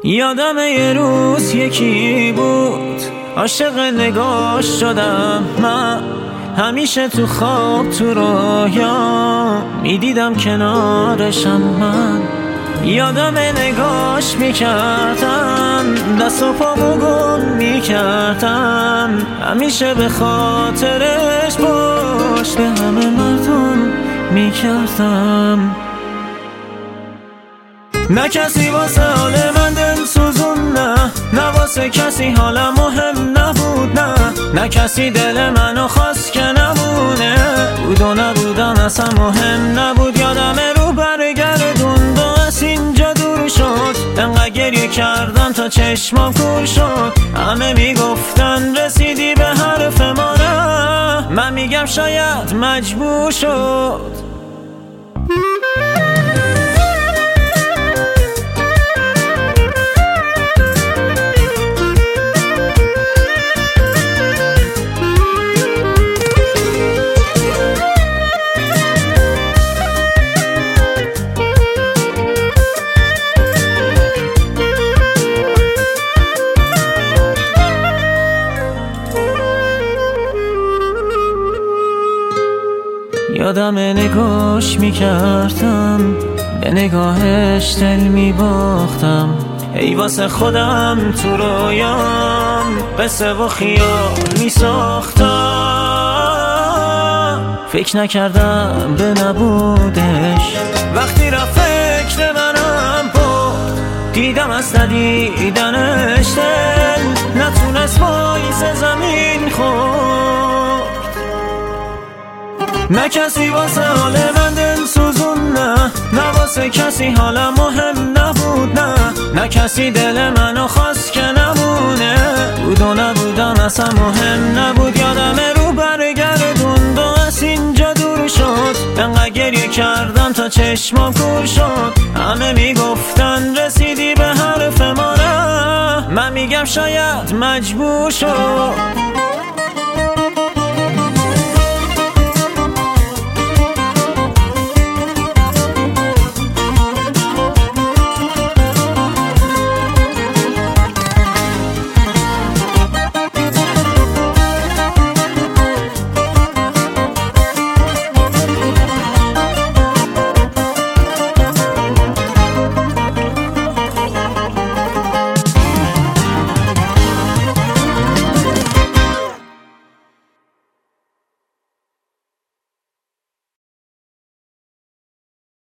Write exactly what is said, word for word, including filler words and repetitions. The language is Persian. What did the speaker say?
یادم یه روز یکی بود عاشق نگاش شدم من، همیشه تو خواب تو رویا میدیدم کنارشم من. یادم نگاش میکردم دست و پامو گم میکردم، همیشه به خاطرش باش به همه مردم میکردم. نه کسی واسه حال من دل سوزون، نه نه واسه کسی حالم مهم نبود، نه نه کسی دل منو خواست که نمونه، بود و نبودم اصلا مهم نبود. یادم رو برگردون و از اینجا دور شد، انقدر گریه کردم تا چشمام کور شد. همه میگفتن رسیدی به حرف ما، نه من میگم شاید مجبور شد. یادم نگاش میکردم به نگاهش دل میباختم، ای واسه خودم تو رویام قصه و خیال میساختم. فکر نکردم به نبودش، وقتی رفت فکر منم بود، دیدم از ندیدنش دل نتونست پاییز زمین خورد. نه کسی واسه حال من دل سوزون، نه نه واسه کسی حالم مهم نبود، نه نه کسی دل منو خواست که نمونه، بود و نبودم اصلا مهم نبود. یادم رو برگردون و از اینجا دور شد، انقدر گریه کردم تا چشمام کور شد. همه میگفتن رسیدی به حرف ما، نه من میگم شاید مجبور شد.